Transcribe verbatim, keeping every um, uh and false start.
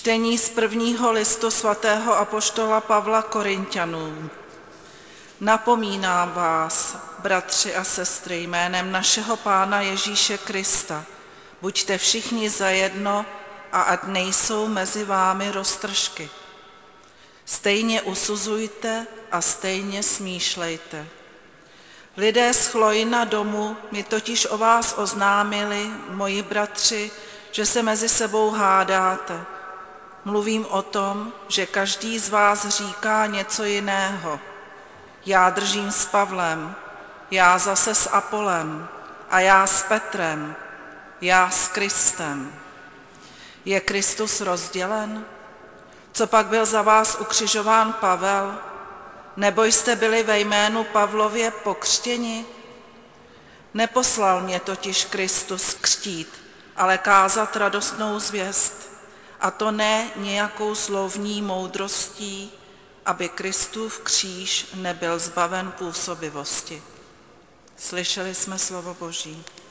Čtení z prvního listu svatého apoštola Pavla Korinťanům. Napomínám vás, bratři a sestry, jménem našeho Pána Ježíše Krista, buďte všichni zajedno a ať nejsou mezi vámi roztržky. Stejně usuzujte a stejně smýšlejte. Lidé z Chlojina domu mi totiž o vás oznámili, moji bratři, že se mezi sebou hádáte. Mluvím o tom, že každý z vás říká něco jiného. Já držím s Pavlem, já zase s Apolem a já s Petrem, já s Kristem. Je Kristus rozdělen? Co pak byl za vás ukřižován Pavel? Nebo jste byli ve jménu Pavlově pokřtěni? Neposlal mě totiž Kristus křtít, ale kázat radostnou zvěst, a to ne nějakou slovní moudrostí, aby Kristův kříž nebyl zbaven působivosti. Slyšeli jsme slovo Boží.